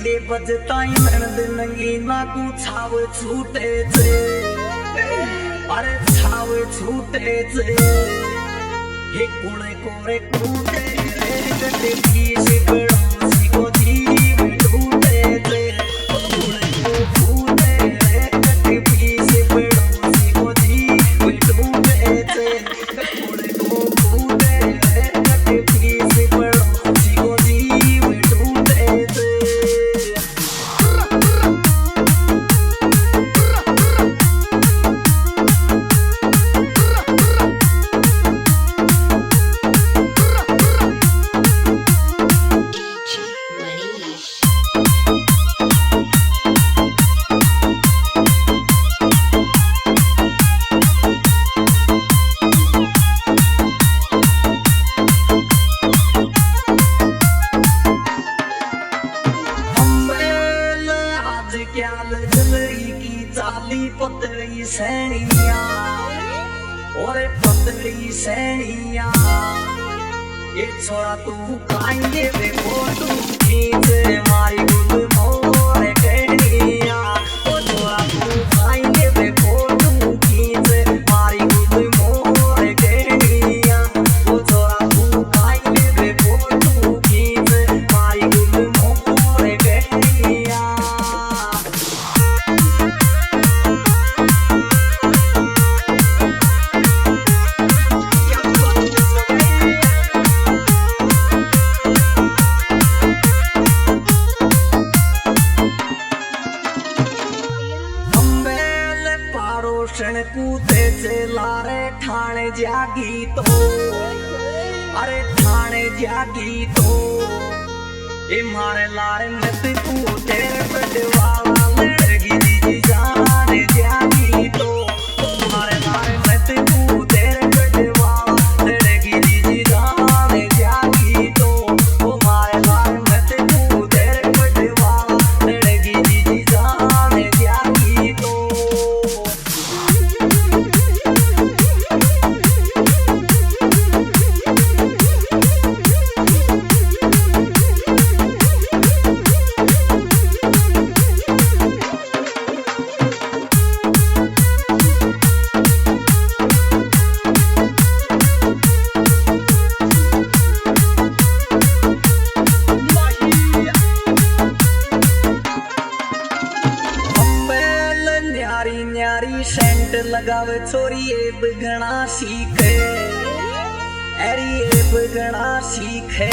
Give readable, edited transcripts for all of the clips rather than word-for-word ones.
सीधे बजताई नंद नंगी ना को छाव छूटे छे अरे छाव छूटे छे हे कोणे कोरे कूटे रे गटे पीस बड़ो सी को जीव टूटे छे कोणे को कूटे रे गटे पीस बड़ो सी को जीव टूटे छे कोणे को कूटे रे गटे पीस बड़ो सी को जीव टूटे छे पतली सैनिया और पतली सैनिया ये छोरा तू कांगे वे फोटो खींचे मारी गुल मोर कनिया ओ छोरा तू कांगे वे फोटो खींचे मारी गुल मोर कनिया ओ छोरा तू कांगे वे फोटो खींचे मारी गुल मोर कनिया रोशन कूते से लारे ठाणे जागी तो अरे ठाणे जागी तो ये मारे लारे मत कूते बड़वाला लड़की दी जान जागी तो मारे लारे मत कूते बड़वाला लड़की दी जान जागी तो वो मारे लारे मत कूते बड़वाला लड़की दी जान जागी तो न्यारी सेंट लगावे छोरी ए बगना सीखे एरी ए बगना सीखे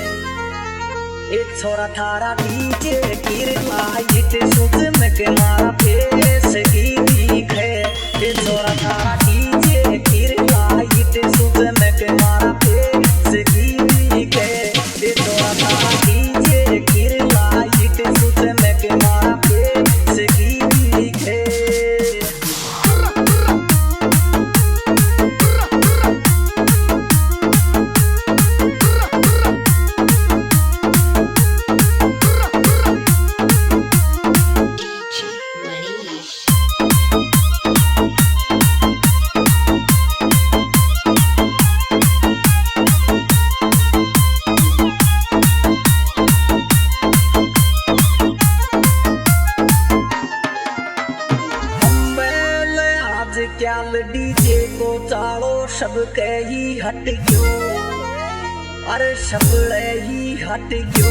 एक छोरा थारा डीजे गिर लाइट सुच में के मारा फेस की दिखे एक छोरा थारा डीजे गिर लाइट सुच में के मारा फेस की दिखे एक छोरा थारा डीजे गिर लाइट सुच में के मारा फेस की दिखे क्या डीजे को चालो सब ही हट गयो अरे सब ही हट गयो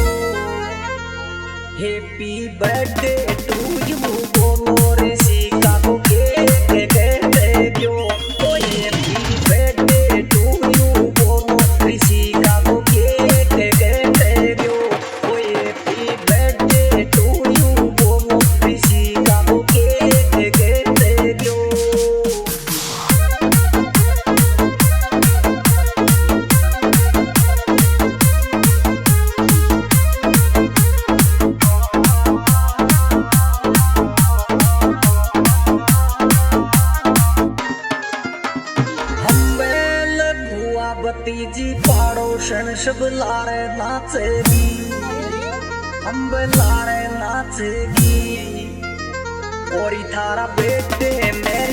हैप्पी बर्थडे टू यू बोलो रे सीका को केक कहते गयो ओ हैप्पी बर्थडे टू यू बोलो रे सीका को केक कहते गयो ओ हैप्पी बर्थडे टू यू बोलो रे सीका को केक कहते गयो भतीजी पड़ोसन सब लारे नाचेगी हम लारे नाचेगी और थारा बेटे मेरे